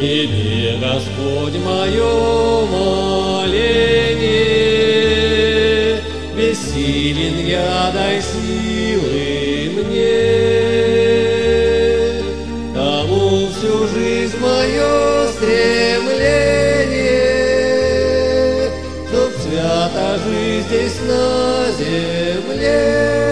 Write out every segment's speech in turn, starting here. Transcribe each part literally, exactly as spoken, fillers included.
Тебе, Господь, мое моление, бессилен я, дай силы мне. Тому всю жизнь мое стремление, чтоб свята жизнь здесь на земле.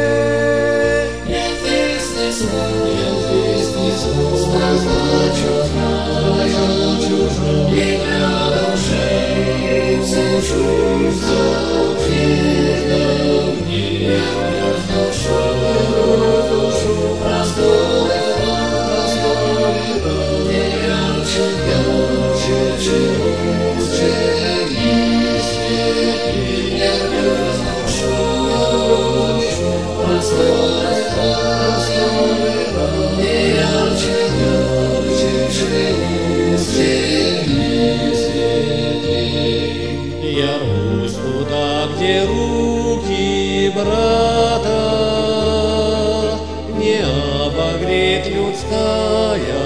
Я рвусь туда, где руки брата не обогреть людская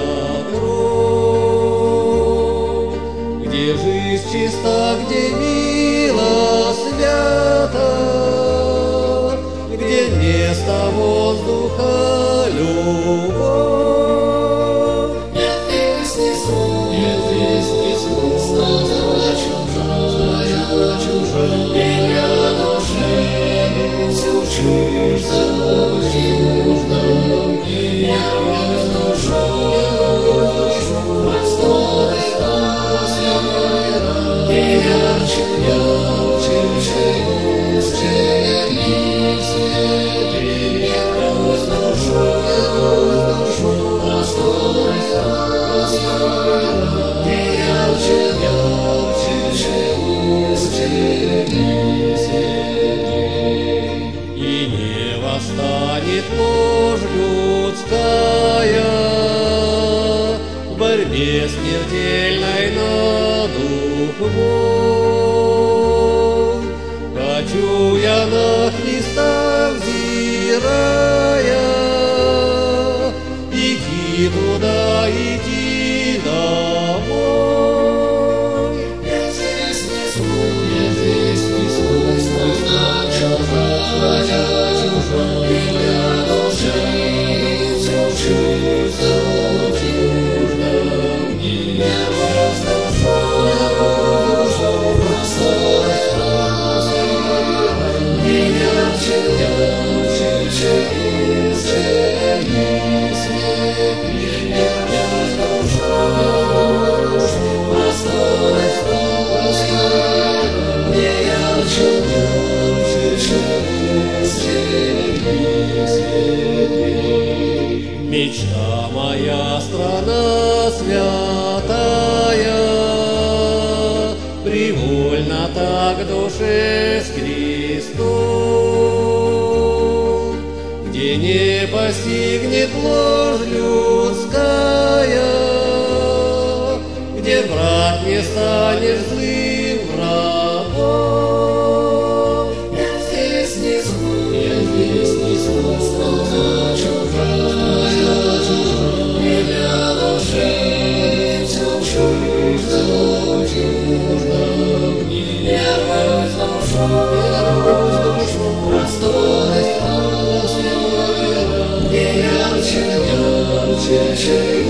кровь, где жизнь чиста, где мило свято, где место воздуха любовь. Нет здесь ни слов, нет здесь ни слов, слова чужая, меня души всю жизнь нужно мне. Я воздушу просторы озера, и ярче, ярче жизнь светлей. Я воздушу просторы озера, и ярче, ярче жизнь светлей. И не восстанет ложь людская в борьбе смертельной на дух мой. Хочу я на Христа взирая, идти туда, идти домой. Нет здесь ни слов, нет здесь ни слов, слова чужая, меня души всю жизнь нужно мне. Я воздушу просторы озера, и ярче, ярче жизнь светлей. Я воздушу просторы озера, и ярче, ярче жизнь светлей. Мечта моя, страна святая, привольна так душе с Христом, где не постигнет ложь людская, где брат не станет злым врагом. Нет здесь ни слов, нет здесь ни слов, слова чужая, меня души всю жизнь нужно мне. Я воздушу просторы озера, и ярче, ярче